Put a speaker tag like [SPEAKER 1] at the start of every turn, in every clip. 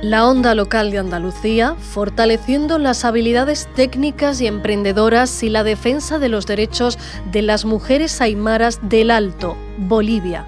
[SPEAKER 1] La Onda Local de Andalucía, fortaleciendo las habilidades técnicas y emprendedoras y la defensa de los derechos de las mujeres aymaras del Alto, Bolivia.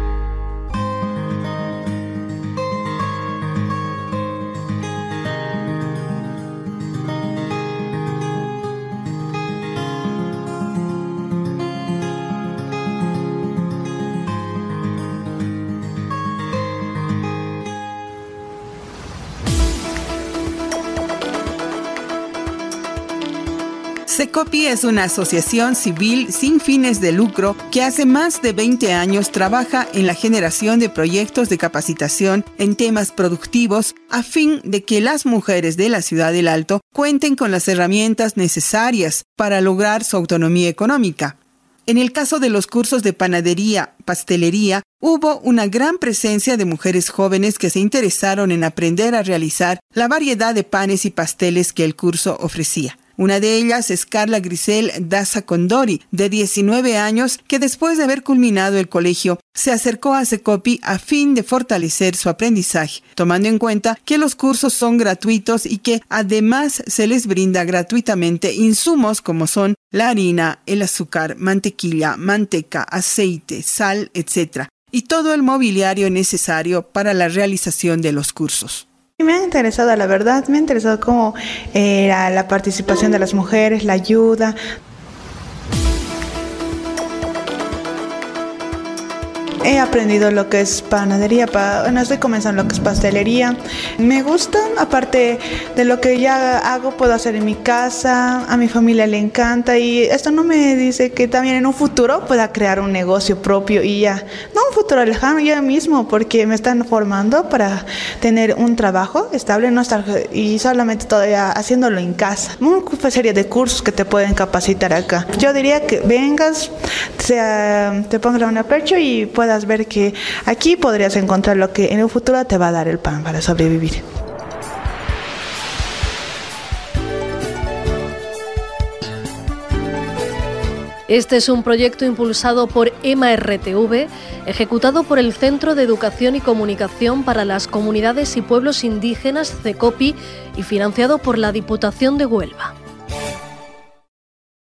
[SPEAKER 2] Cecopi es una asociación civil sin fines de lucro que hace más de 20 años trabaja en la generación de proyectos de capacitación en temas productivos a fin de que las mujeres de la ciudad del Alto cuenten con las herramientas necesarias para lograr su autonomía económica. En el caso de los cursos de panadería, pastelería, hubo una gran presencia de mujeres jóvenes que se interesaron en aprender a realizar la variedad de panes y pasteles que el curso ofrecía. Una de ellas es Carla Grisel Daza Condori, de 19 años, que después de haber culminado el colegio, se acercó a Cecopi a fin de fortalecer su aprendizaje, tomando en cuenta que los cursos son gratuitos y que además se les brinda gratuitamente insumos como son la harina, el azúcar, mantequilla, manteca, aceite, sal, etc. y todo el mobiliario necesario para la realización de los cursos.
[SPEAKER 3] Me ha interesado, la verdad, me ha interesado cómo era la participación de las mujeres, la ayuda. He aprendido lo que es panadería, estoy comenzando lo que es pastelería. Me gusta, aparte de lo que ya hago, puedo hacer en mi casa, a mi familia le encanta y esto no me dice que también en un futuro pueda crear un negocio propio y ya, no un futuro lejano, ya mismo, porque me están formando para tener un trabajo estable, no estar y solamente todavía haciéndolo en casa. Una serie de cursos que te pueden capacitar acá. Yo diría que vengas, te pongas la mano a pecho y puedas ver que aquí podrías encontrar lo que en el futuro te va a dar el pan para sobrevivir.
[SPEAKER 1] Este es un proyecto impulsado por EMA-RTV, ejecutado por el Centro de Educación y Comunicación para las Comunidades y Pueblos Indígenas, Cecopi, y financiado por la Diputación de Huelva.